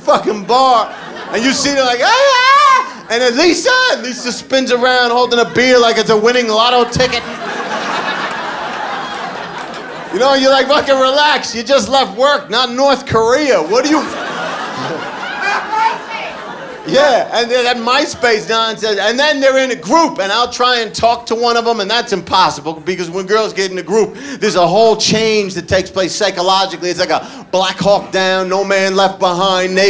fucking bar, and you see them like, ah! And then Lisa spins around holding a beer like it's a winning lotto ticket. You know, you're like, fucking relax. You just left work, not North Korea. What do you... Yeah, and then that MySpace nonsense, and then they're in a group, and I'll try and talk to one of them, and that's impossible, because when girls get in a group, there's a whole change that takes place psychologically. It's like a Black Hawk Down, No Man Left Behind,